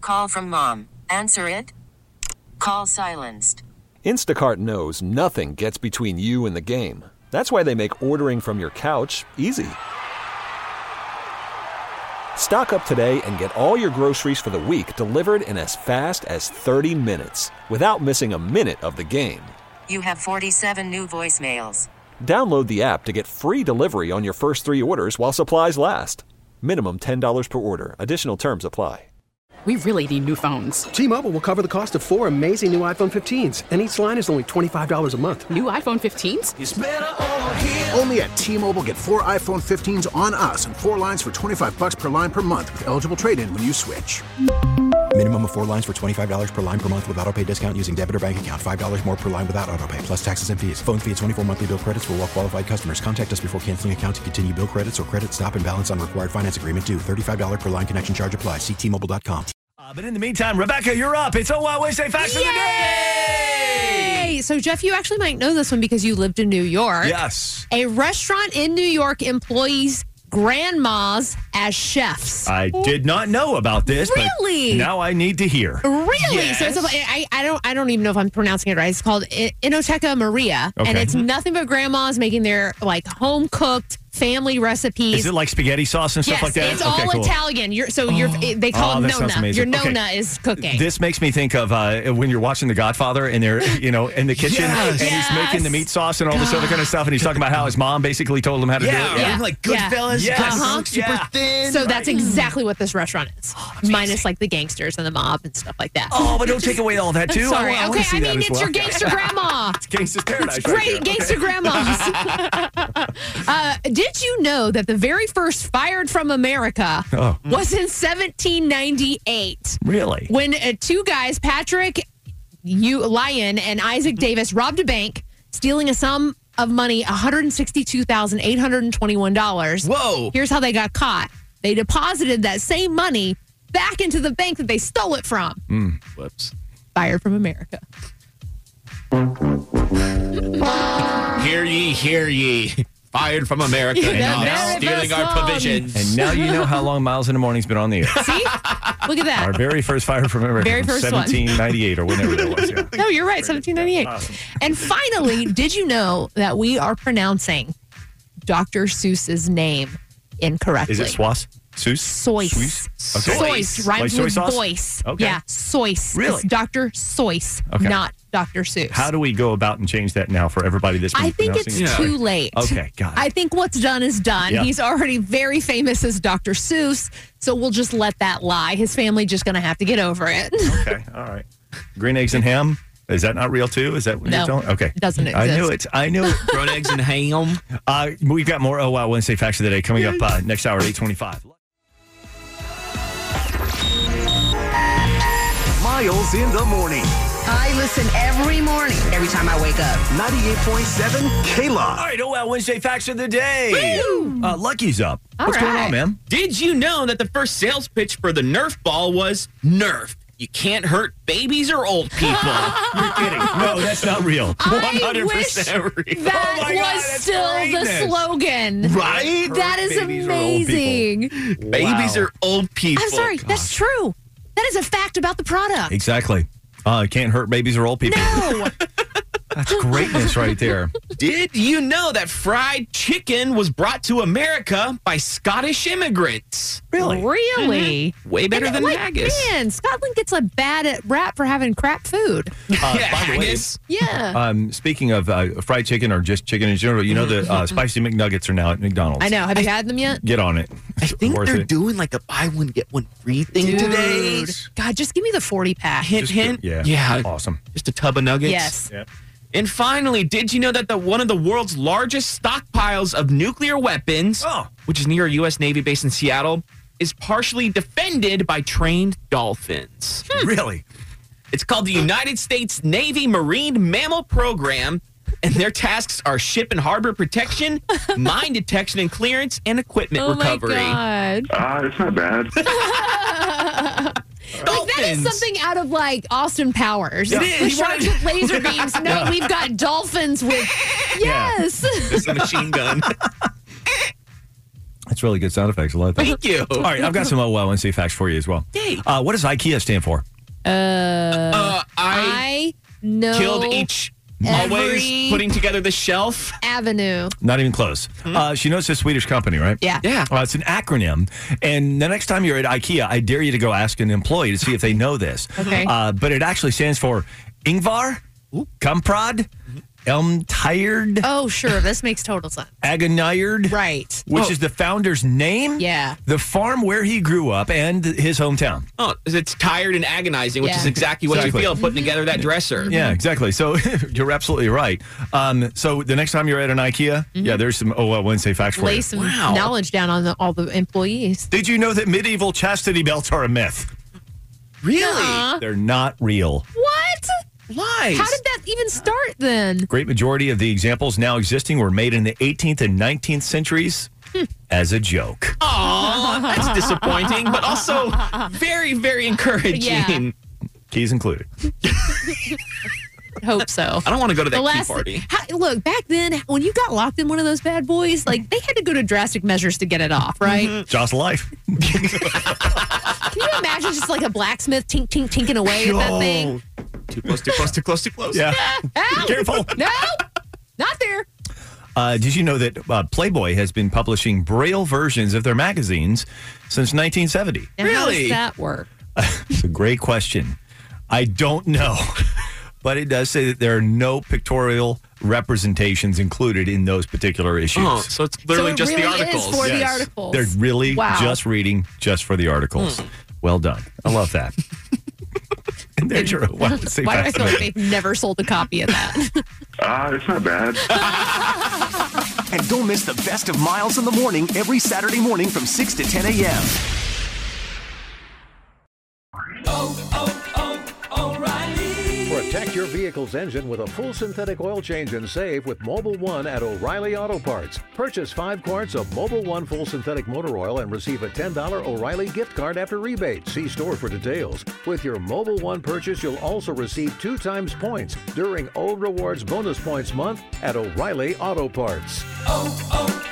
call from mom. Answer it. Call silenced. Instacart knows nothing gets between you and the game. That's why they make ordering from your couch easy. Stock up today and get all your groceries for the week delivered in as fast as 30 minutes without missing a minute of the game. You have 47 new voicemails. Download the app to get free delivery on your first 3 orders while supplies last. Minimum $10 per order. Additional terms apply. We really need new phones. T-Mobile will cover the cost of 4 amazing new iPhone 15s, and each line is only $25 a month. New iPhone 15s? It's better over here. Only at T-Mobile, get 4 iPhone 15s on us and 4 lines for $25 per line per month with eligible trade-in when you switch. Minimum of 4 lines for $25 per line per month with autopay discount using debit or bank account. $5 more per line without autopay, plus taxes and fees. Phone fee at 24 monthly bill credits for well-qualified customers. Contact us before canceling account to continue bill credits or credit stop and balance on required finance agreement due. $35 per line connection charge applies. See T-Mobile.com. But in the meantime, Rebecca, you're up. It's OWA Wednesday Facts of the Day! So, Jeff, you actually might know this one because you lived in New York. Yes. A restaurant in New York employs grandmas as chefs. I did not know about this. Really? But now I need to hear. Really? Yes. So it's I don't even know if I'm pronouncing it right. It's called Enoteca Maria, and it's nothing but grandmas making their like home cooked family recipes. Is it like spaghetti sauce and stuff like that? It's all cool. Italian. They call it Nonna. Your Nonna is cooking. This makes me think of when you're watching The Godfather and they're in the kitchen and he's making the meat sauce and all this other kind of stuff, and he's talking about how his mom basically told him how to do it. Yeah, like Goodfellas, super thin. So that's exactly what this restaurant is, minus like the gangsters and the mob and stuff like that. Oh, but don't take away all that too. Sorry. I mean, it's your gangster grandma. It's gangster's paradise. It's great gangster grandmas. Did you know that the very first Fired from America was in 1798? Really? When 2 guys, Patrick Lyon and Isaac Davis, robbed a bank, stealing a sum of money, $162,821. Whoa. Here's how they got caught. They deposited that same money back into the bank that they stole it from. Whoops. Fired from America. Hear ye, hear ye. Fired from America and now stealing our provisions. And now you know how long Miles in the Morning's been on the air. See? Look at that. Our very first Fired from America. Very first 1798 or whenever that was. Yeah. No, you're right. 1798. Awesome. And finally, did you know that we are pronouncing Dr. Seuss's name incorrectly? Is it Seuss? Seuss. Seuss rhymes with voice. Okay. Yeah, Seuss. Really? It's Dr. Seuss, not Dr. Seuss. How do we go about and change that now for everybody that's been I think pronouncing it's too late. Okay, got it. I think what's done is done. Yeah. He's already very famous as Dr. Seuss, so we'll just let that lie. His family just going to have to get over it. Okay, all right. Green eggs and ham. Is that not real too? Is that what you're telling? Okay. It doesn't exist. I knew it. Green eggs and ham. We've got more Oh Wow Wednesday Facts of the Day coming up next hour at 8:25. Miles in the morning. I listen every morning, every time I wake up. 98.7 K-Love. All right, Oh Wow Wednesday Facts of the Day. Lucky's up. What's going on, man? Did you know that the first sales pitch for the Nerf ball was Nerf? You can't hurt babies or old people. You're kidding. No, that's not real. 100% real. That was still the slogan. Right? That is amazing. Babies or old people. I'm sorry. That's true. That is a fact about the product. Exactly. Can't hurt babies or old people. No. That's greatness right there. Did you know that fried chicken was brought to America by Scottish immigrants? Really? Really? Mm-hmm. Way better than haggis. Man, Scotland gets a bad rap for having crap food. Haggis. Yeah. Speaking of fried chicken or just chicken in general, you know the spicy McNuggets are now at McDonald's. I know. Have you had them yet? Get on it. I think they're doing like a buy one, get one free thing today. God, just give me the 40-pack. Hint, hint. Yeah. Awesome. Just a tub of nuggets. Yes. Yeah. And finally, did you know that one of the world's largest stockpiles of nuclear weapons, which is near a U.S. Navy base in Seattle, is partially defended by trained dolphins? Really? It's called the United States Navy Marine Mammal Program, and their tasks are ship and harbor protection, mine detection and clearance, and equipment recovery. Oh, my God. It's not bad. Like, that is something out of like Austin Powers. It is. The sharks with laser beams. No, we've got dolphins with. Yes. It's a machine gun. That's really good sound effects. I like that. Thank you. All right, I've got some OL1C facts for you as well. Yay. What does IKEA stand for? I know. Killed each. Always putting together the shelf. Avenue. Not even close. She knows it's a Swedish company, right? Yeah. Yeah. It's an acronym. And the next time you're at IKEA, I dare you to go ask an employee to see if they know this. Okay. But it actually stands for Ingvar, Kamprad, Elmtired, Oh, sure. This makes total sense. Agonird, Right. which is the founder's name, Yeah. the farm where he grew up, and his hometown. Oh, it's tired and agonizing, which Yeah. is exactly what Exactly. you feel putting together that dresser. Yeah, exactly. So you're absolutely right. So the next time you're at an IKEA, there's some OL Wednesday facts for Lay you. some Wow. knowledge down on all the employees. Did you know that medieval chastity belts are a myth? Really? They're not real. What? Lies. How did that even start then? Great majority of the examples now existing were made in the 18th and 19th centuries as a joke. Aw, that's disappointing, but also very, very encouraging. Yeah. Keys included. Hope so. I don't want to go to that The key last party. look, back then, when you got locked in one of those bad boys, like they had to go to drastic measures to get it off, right? Jaws of life. Can you imagine just like a blacksmith tinking away at that thing? Too close, too close, too close, too close. Yeah. Ow! Careful. No, not there. Did you know that Playboy has been publishing Braille versions of their magazines since 1970? Now, how Really? does that work? It's a great question. I don't know. But it does say that there are no pictorial representations included in those particular issues. Oh, so it's literally So it just really the is articles. for the articles. They're really Wow. just reading just for the articles. Well done. I love that. And there's your Why do I feel like they've never sold a copy of that? It's not bad. And don't miss the best of Miles in the Morning every Saturday morning from 6 to 10 a.m. Protect your vehicle's engine with a full synthetic oil change and save with Mobile One at O'Reilly Auto Parts. Purchase 5 quarts of Mobile One full synthetic motor oil and receive a $10 O'Reilly gift card after rebate. See store for details. With your Mobile One purchase, you'll also receive 2 times points during O Rewards Bonus Points Month at O'Reilly Auto Parts.